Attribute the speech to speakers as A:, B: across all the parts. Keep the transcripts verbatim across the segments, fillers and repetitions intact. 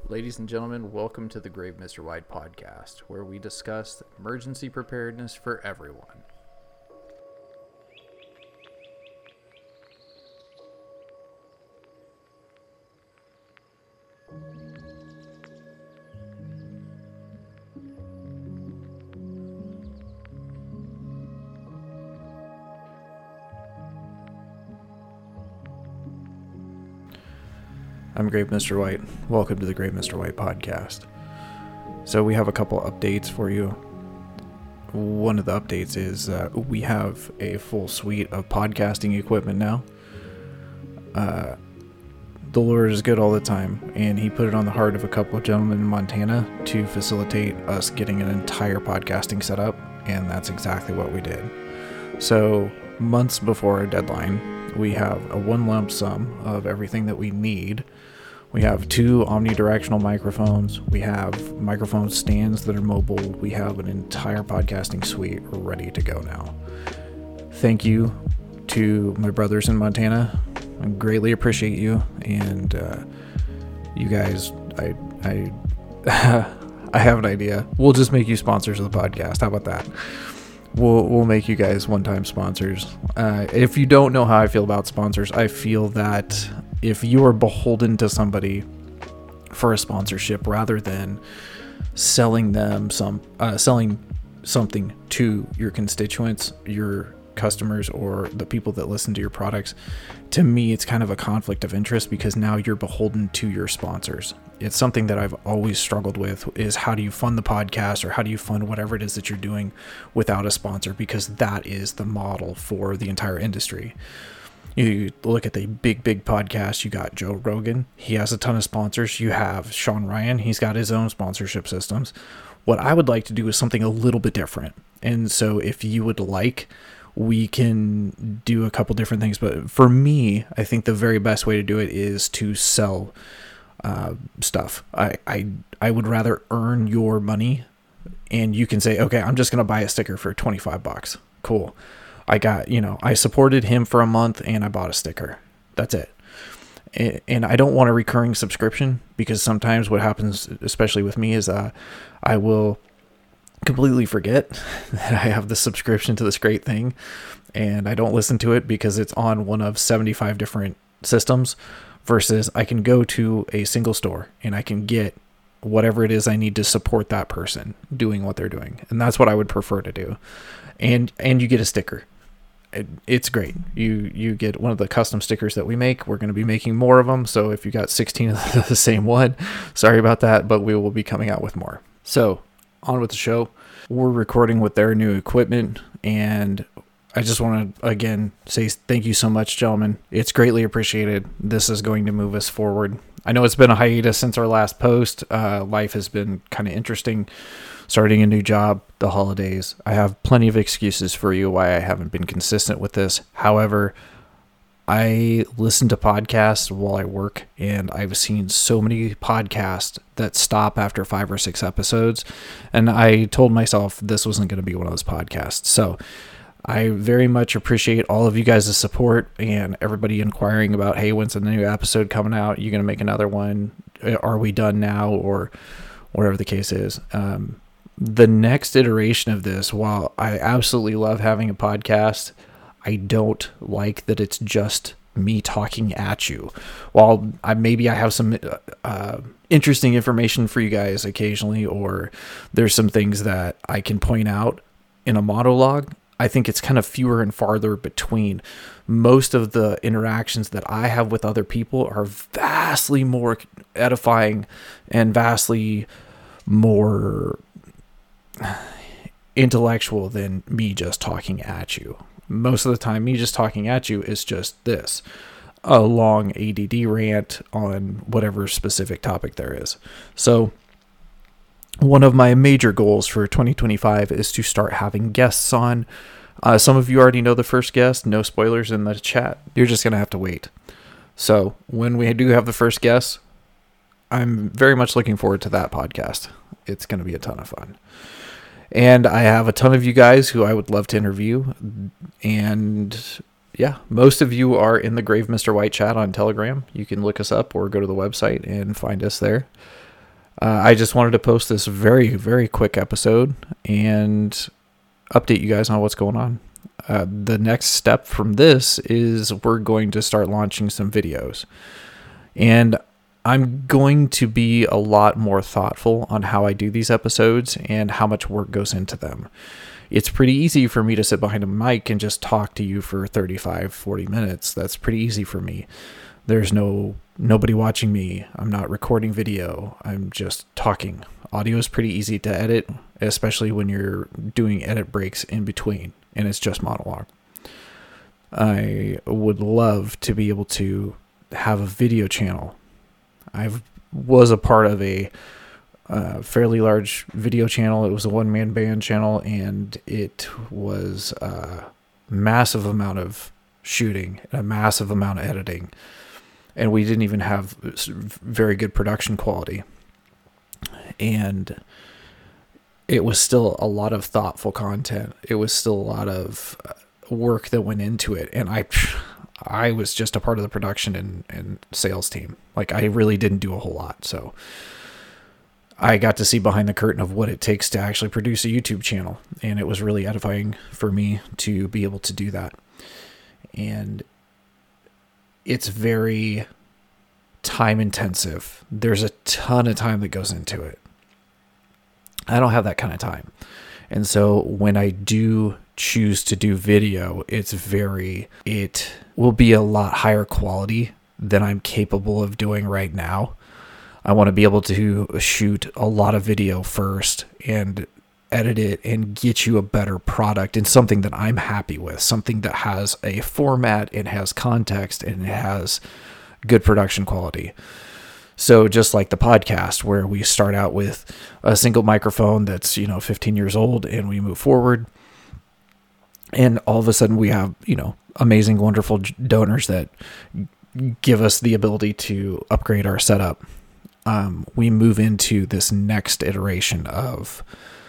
A: Ladies and gentlemen, welcome to the Grave Mister White podcast, where we discuss emergency preparedness for everyone. I'm Grave Mister White. Welcome to the Grave Mister White podcast. So we have a couple updates for you. One of the updates is uh, we have a full suite of podcasting equipment now. Uh, the Lord is good all the time, and he put it on the heart of a couple of gentlemen in Montana to facilitate us getting an entire podcasting setup, and that's exactly what we did. So months before our deadline, we have a one lump sum of everything that we need. We have two omnidirectional microphones. We have microphone stands that are mobile. We have an entire podcasting suite ready to go now. Thank you to my brothers in Montana. I greatly appreciate you. And uh, you guys, I, I, I have an idea. We'll just make you sponsors of the podcast. How about that? We'll we'll make you guys one-time sponsors. Uh, if you don't know how I feel about sponsors, I feel that if you are beholden to somebody for a sponsorship rather than selling them some uh, selling something to your constituents, your customers, or the people that listen to your products, to me it's kind of a conflict of interest because now you're beholden to your sponsors. It's something that I've always struggled with, is how do you fund the podcast or how do you fund whatever it is that you're doing without a sponsor, because that is the model for the entire industry. You look at the big, big podcast, you got Joe Rogan. He has a ton of sponsors. You have Sean Ryan. He's got his own sponsorship systems. What I would like to do is something a little bit different. And so if you would like, we can do a couple different things. But for me, I think the very best way to do it is to sell uh, stuff. I, I, I would rather earn your money, and you can say, okay, I'm just going to buy a sticker for twenty-five bucks. Cool. I got, you know, I supported him for a month and I bought a sticker. That's it. And I don't want a recurring subscription, because sometimes what happens, especially with me, is uh, I will completely forget that I have the subscription to this great thing, and I don't listen to it because it's on one of seventy-five different systems, versus I can go to a single store and I can get whatever it is I need to support that person doing what they're doing. And that's what I would prefer to do. And, and you get a sticker. It, it's great. You, you get one of the custom stickers that we make. We're going to be making more of them. So if you got sixteen of the same one, sorry about that, but we will be coming out with more. So on with the show. We're recording with their new equipment, and I just want to again say thank you so much, gentlemen. It's greatly appreciated. This is going to move us forward. I know it's been a hiatus since our last post. Uh, life has been kind of interesting. Starting a new job, the holidays. I have plenty of excuses for you why I haven't been consistent with this. However, I listen to podcasts while I work, and I've seen so many podcasts that stop after five or six episodes, and I told myself this wasn't going to be one of those podcasts. So I very much appreciate all of you guys' support and everybody inquiring about, hey, when's the new episode coming out? You going to make another one? Are we done now? Or whatever the case is. Um, the next iteration of this, while I absolutely love having a podcast, I don't like that it's just me talking at you. While I maybe I have some uh, interesting information for you guys occasionally, or there's some things that I can point out in a monologue, I think it's kind of fewer and farther between. Most of the interactions that I have with other people are vastly more edifying and vastly more intellectual than me just talking at you. Most of the time, me just talking at you is just this, a long A D D rant on whatever specific topic there is. So one of my major goals for twenty twenty-five is to start having guests on. Uh, some of you already know the first guest. No spoilers in the chat. You're just going to have to wait. So when we do have the first guest, I'm very much looking forward to that podcast. It's going to be a ton of fun. And I have a ton of you guys who I would love to interview. And yeah, most of you are in the Grave Mister White chat on Telegram. You can look us up or go to the website and find us there. Uh, I just wanted to post this very, very quick episode and update you guys on what's going on. Uh, the next step from this is we're going to start launching some videos. And I'm going to be a lot more thoughtful on how I do these episodes and how much work goes into them. It's pretty easy for me to sit behind a mic and just talk to you for thirty-five, forty minutes. That's pretty easy for me. There's no nobody watching me. I'm not recording video. I'm just talking. Audio is pretty easy to edit, especially when you're doing edit breaks in between and it's just monologue. I would love to be able to have a video channel. I was a part of a uh, fairly large video channel. It was a one-man band channel, and it was a massive amount of shooting, a massive amount of editing, and we didn't even have very good production quality. And it was still a lot of thoughtful content. It was still a lot of work that went into it, and I... I was just a part of the production and, and sales team. Like, I really didn't do a whole lot. So I got to see behind the curtain of what it takes to actually produce a YouTube channel. And it was really edifying for me to be able to do that. And it's very time intensive. There's a ton of time that goes into it. I don't have that kind of time. And so when I do choose to do video, it's very, it will be a lot higher quality than I'm capable of doing right now. I want to be able to shoot a lot of video first and edit it and get you a better product and something that I'm happy with, something that has a format, it has context, and it has good production quality. So just like the podcast, where we start out with a single microphone that's, you know, fifteen years old, and we move forward, and all of a sudden we have, you know, amazing, wonderful donors that give us the ability to upgrade our setup. Um, we move into this next iteration of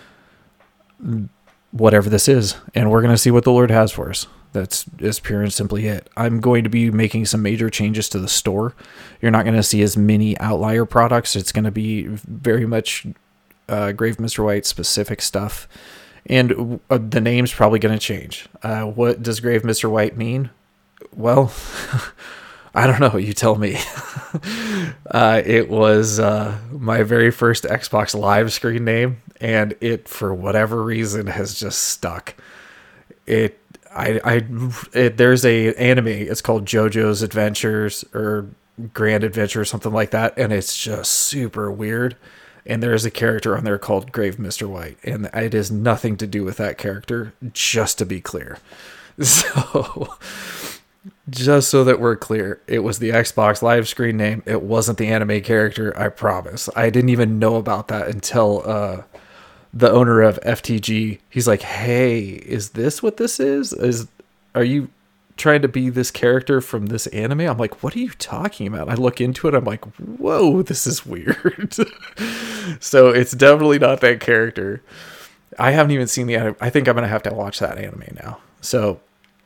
A: whatever this is, and we're going to see what the Lord has for us. That's is pure and simply it. I'm going to be making some major changes to the store. You're not going to see as many outlier products. It's going to be very much uh, Grave Mister White specific stuff. And uh, the name's probably going to change. Uh, what does Grave Mister White mean? Well, I don't know. You tell me. uh, it was uh, my very first Xbox Live screen name, and it, for whatever reason, has just stuck. It, I, I, it, there's a anime. It's called JoJo's Adventures or Grand Adventure or something like that, and it's just super weird. And there's a character on there called Grave Mister White, and it has nothing to do with that character, just to be clear. So, just so that we're clear, it was the Xbox Live screen name. It wasn't the anime character, I promise. I didn't even know about that until uh, the owner of F T G, he's like, hey, is this what this is? Is Are you trying to be this character from this anime? I'm like, what are you talking about? I look into it, I'm like, whoa, this is weird. So it's definitely not that character. I haven't even seen the anime. I think I'm gonna have to watch that anime now. So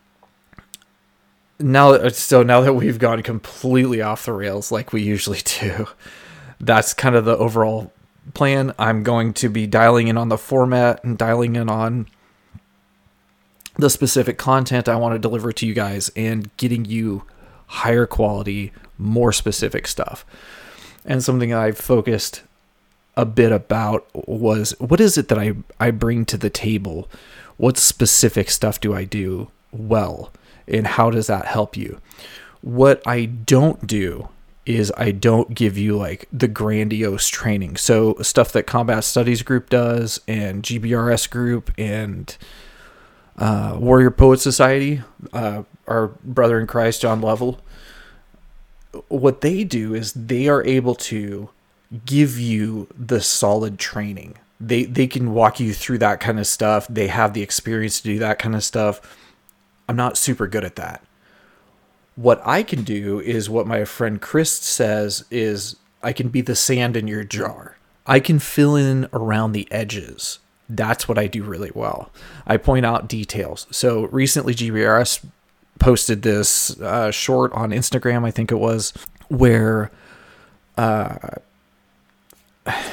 A: now, so now that we've gone completely off the rails like we usually do, that's kind of the overall plan. I'm going to be dialing in on the format and dialing in on the specific content I want to deliver to you guys and getting you higher quality, more specific stuff. And something I've focused a bit about was, what is it that I, I bring to the table? What specific stuff do I do well? And how does that help you? What I don't do is I don't give you like the grandiose training. So stuff that Combat Studies Group does, and G B R S Group, and uh, Warrior Poet Society, uh, our brother in Christ, John Lovell, what they do is they are able to give you the solid training. They they can walk you through that kind of stuff. They have the experience to do that kind of stuff. I'm not super good at that. What I can do is what my friend Chris says is, I can be the sand in your jar. I can fill in around the edges. That's what I do really well. I point out details. So recently G B R S posted this uh, short on Instagram, I think it was, where uh,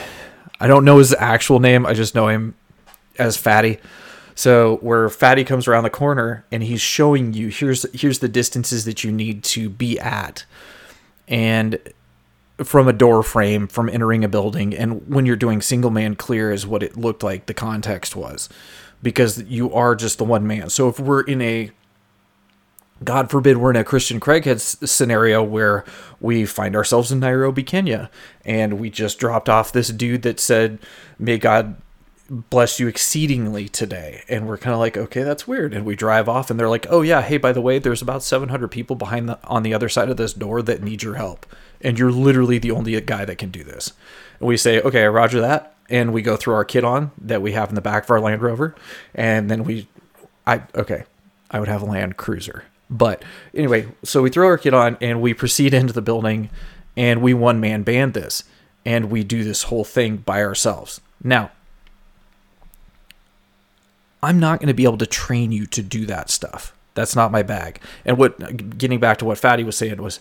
A: I don't know his actual name. I just know him as Fatty. So where Fatty comes around the corner and he's showing you, here's here's the distances that you need to be at. And from a door frame, from entering a building, and when you're doing single man clear is what it looked like the context was. Because you are just the one man. So if we're in a, God forbid, we're in a Christian Craighead scenario where we find ourselves in Nairobi, Kenya, and we just dropped off this dude that said, may God bless you exceedingly today. And we're kind of like, okay, that's weird. And we drive off and they're like, oh yeah, hey, by the way, there's about seven hundred people behind the, on the other side of this door that need your help. And you're literally the only guy that can do this. And we say, okay, roger that. And we go through our kit on that we have in the back of our Land Rover. And then we, I, okay, I would have a Land Cruiser. But anyway, so we throw our kit on and we proceed into the building and we one man band this. And we do this whole thing by ourselves. Now, I'm not going to be able to train you to do that stuff. That's not my bag. And what, getting back to what Fatty was saying was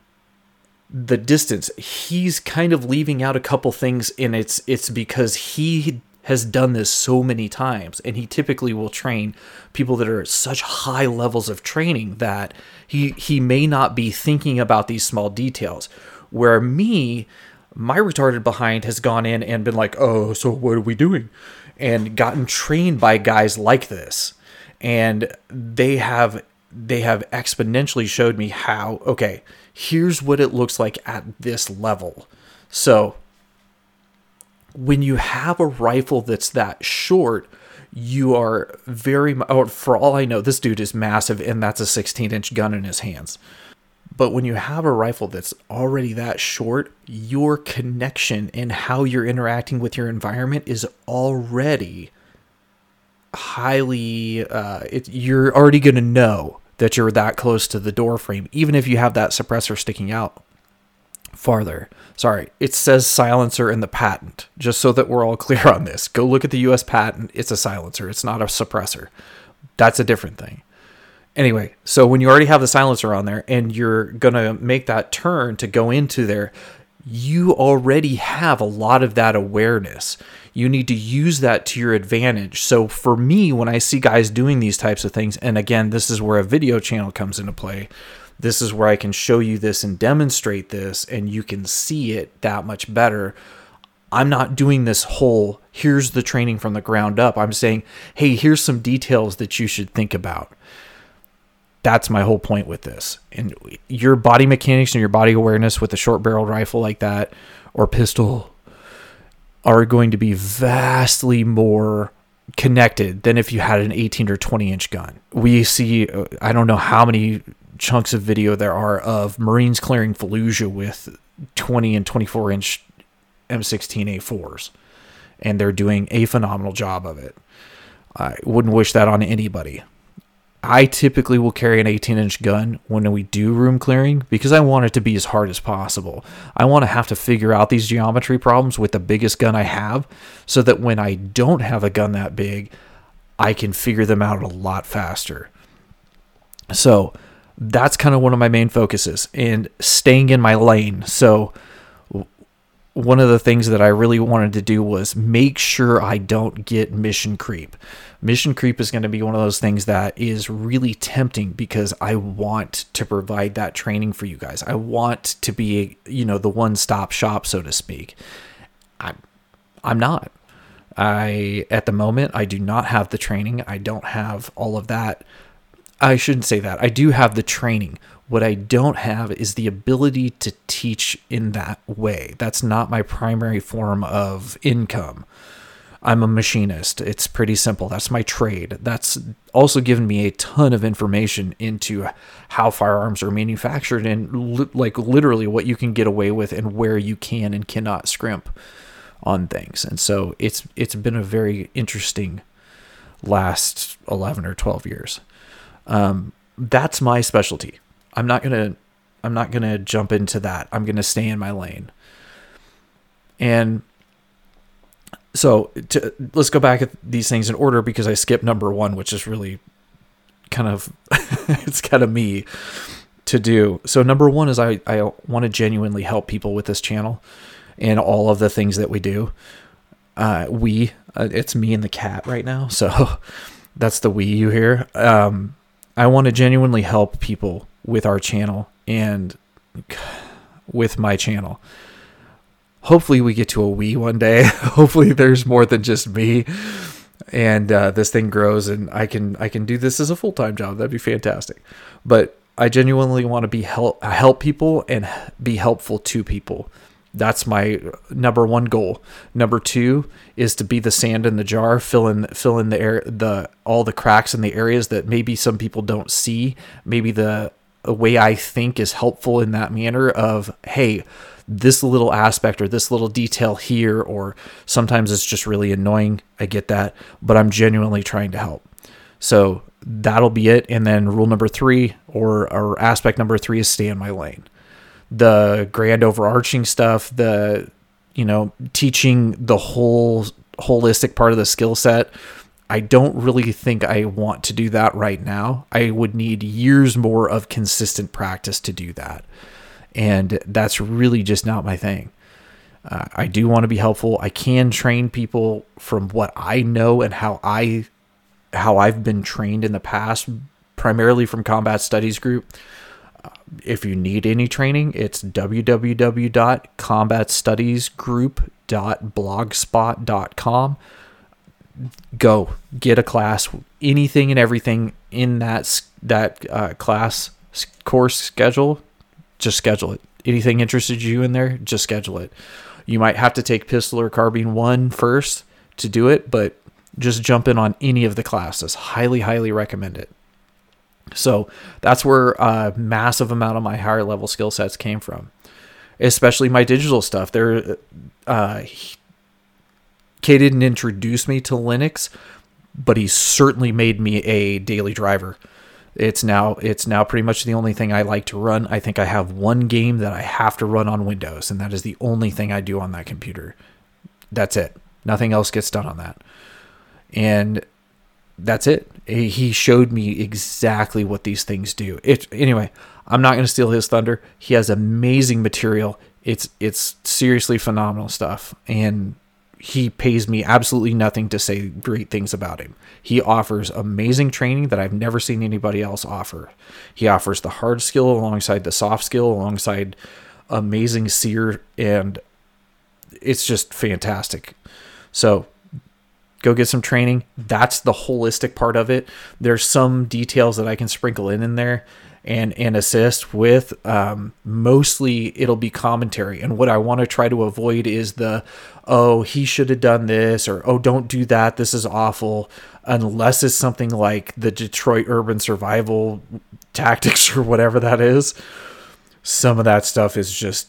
A: the distance. He's kind of leaving out a couple things, and it's it's because he has done this so many times, and he typically will train people that are at such high levels of training that he he may not be thinking about these small details. Where me, my retarded behind has gone in and been like, oh, so what are we doing? And gotten trained by guys like this. And they have they have exponentially showed me how, okay, here's what it looks like at this level. So when you have a rifle that's that short, you are very, oh, for all I know, this dude is massive and that's a sixteen inch gun in his hands. But when you have a rifle that's already that short, your connection and how you're interacting with your environment is already highly, uh, it, you're already going to know that you're that close to the door frame, even if you have that suppressor sticking out farther. Sorry, it says silencer in the patent, just so that we're all clear on this. Go look at the U S patent. It's a silencer. It's not a suppressor. That's a different thing. Anyway, so when you already have the silencer on there and you're going to make that turn to go into there, you already have a lot of that awareness. You need to use that to your advantage. So for me, when I see guys doing these types of things, and again, this is where a video channel comes into play. This is where I can show you this and demonstrate this, and you can see it that much better. I'm not doing this whole, here's the training from the ground up. I'm saying, hey, here's some details that you should think about. That's my whole point with this. And your body mechanics and your body awareness with a short barreled rifle like that or pistol are going to be vastly more connected than if you had an eighteen or twenty inch gun. We see, I don't know how many chunks of video there are of Marines clearing Fallujah with twenty and twenty-four inch M sixteen A fours. And they're doing a phenomenal job of it. I wouldn't wish that on anybody. I typically will carry an eighteen inch gun when we do room clearing because I want it to be as hard as possible. I want to have to figure out these geometry problems with the biggest gun I have so that when I don't have a gun that big, I can figure them out a lot faster. So that's kind of one of my main focuses, and staying in my lane. So one of the things that I really wanted to do was make sure I don't get mission creep. Mission creep is going to be one of those things that is really tempting because I want to provide that training for you guys. I want to be, you know, the one-stop shop, so to speak. I'm, I'm not. I, at the moment, I do not have the training. I don't have all of that. I shouldn't say that. I do have the training. What I don't have is the ability to teach in that way. That's not my primary form of income. I'm a machinist. It's pretty simple. That's my trade. That's also given me a ton of information into how firearms are manufactured and li- like literally what you can get away with and where you can and cannot scrimp on things. And so it's it's been a very interesting last eleven or twelve years. Um, that's my specialty. I'm not gonna I'm not gonna jump into that. I'm gonna stay in my lane. And so to, let's go back at these things in order because I skipped number one, which is really kind of, it's kind of me to do. So number one is I, I want to genuinely help people with this channel and all of the things that we do. uh, we, uh, it's me and the cat right now. So that's the we you hear. Um, I want to genuinely help people with our channel and with my channel. Hopefully we get to a we one day. Hopefully there's more than just me, and uh, this thing grows and I can, I can do this as a full-time job. That'd be fantastic. But I genuinely want to be help, help people and be helpful to people. That's my number one goal. Number two is to be the sand in the jar, fill in, fill in the air, the, all the cracks in the areas that maybe some people don't see. Maybe the, the way I think is helpful in that manner of, hey, this little aspect or this little detail here, or sometimes it's just really annoying. I get that, but I'm genuinely trying to help. So that'll be it. And then rule number three, or, or aspect number three, is stay in my lane. The grand overarching stuff, the, you know, teaching the whole holistic part of the skill set, I don't really think I want to do that right now. I would need years more of consistent practice to do that. And that's really just not my thing. Uh, I do want to be helpful. I can train people from what I know and how I, how I've been trained in the past, primarily from Combat Studies Group. If you need any training, it's w w w dot combat studies group dot blogspot dot com. Go get a class, anything and everything in that that uh, class course schedule. Just schedule it. Anything interested you in there, just schedule it. You might have to take pistol or carbine one first to do it, but just jump in on any of the classes. Highly, highly recommend it. So that's where a massive amount of my higher level skill sets came from, especially my digital stuff. There, uh, Kay didn't introduce me to Linux, but he certainly made me a daily driver. It's now, it's now pretty much the only thing I like to run. I think I have one game that I have to run on Windows, and that is the only thing I do on that computer. That's it. Nothing else gets done on that. And that's it. He showed me exactly what these things do. It anyway, I'm not going to steal his thunder. He has amazing material. It's it's seriously phenomenal stuff, and he pays me absolutely nothing to say great things about him. He offers amazing training that I've never seen anybody else offer. He offers the hard skill alongside the soft skill, alongside amazing seer, and it's just fantastic. So go get some training. That's the holistic part of it. There's some details that I can sprinkle in in there and, and assist with. Um, mostly it'll be commentary. And what I want to try to avoid is the, oh, he should have done this, or, oh, don't do that, this is awful. Unless it's something like the Detroit Urban Survival Tactics or whatever that is. Some of that stuff is just,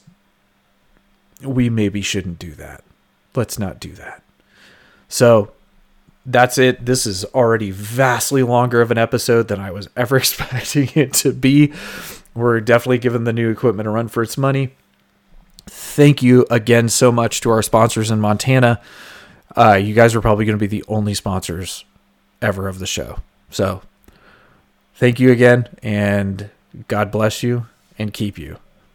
A: we maybe shouldn't do that. Let's not do that. So that's it. This is already vastly longer of an episode than I was ever expecting it to be. We're definitely giving the new equipment a run for its money. Thank you again so much to our sponsors in Montana. Uh, you guys are probably going to be the only sponsors ever of the show. So thank you again, and God bless you and keep you.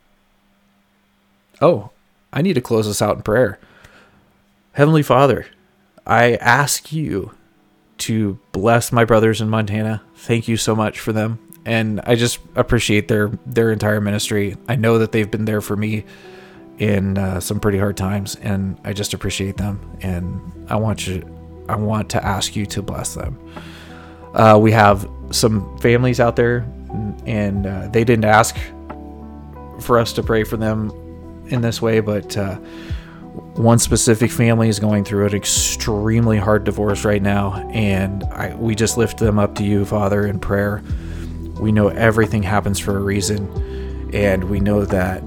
A: Oh, I need to close this out in prayer. Heavenly Father, I ask you to bless my brothers in Montana. Thank you so much for them. And I just appreciate their, their entire ministry. I know that they've been there for me in uh, some pretty hard times, and I just appreciate them. And I want you, I want to ask you to bless them. Uh, we have some families out there, and uh, they didn't ask for us to pray for them in this way, but uh, one specific family is going through an extremely hard divorce right now, and I, we just lift them up to you, Father, in prayer. We know everything happens for a reason, and we know that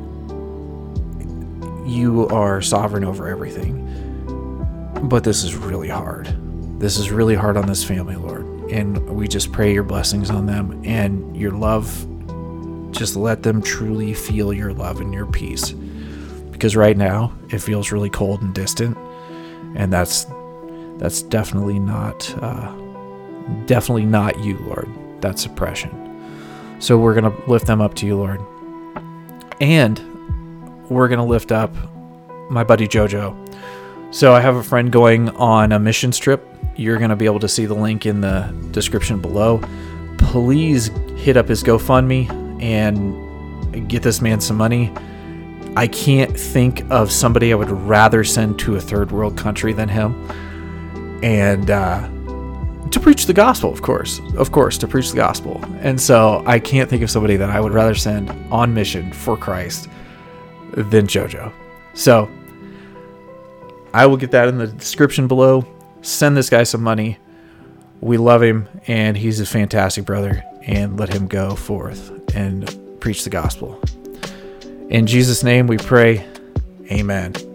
A: you are sovereign over everything. But this is really hard. This is really hard on this family, Lord, and we just pray your blessings on them and your love. Just let them truly feel your love and your peace. Because right now it feels really cold and distant, and that's that's definitely not uh, definitely not you, Lord. That's oppression. So we're gonna lift them up to you, Lord, and we're gonna lift up my buddy Jojo. So I have a friend going on a mission trip. You're going to be able to see the link in the description below. Please hit up his GoFundMe and get this man some money. I can't think of somebody I would rather send to a third world country than him. And uh, to preach the gospel, of course. Of course, to preach the gospel. And so I can't think of somebody that I would rather send on mission for Christ than JoJo. So I will get that in the description below. Send this guy some money. We love him, and he's a fantastic brother, and let him go forth and preach the gospel. In Jesus' name we pray, amen.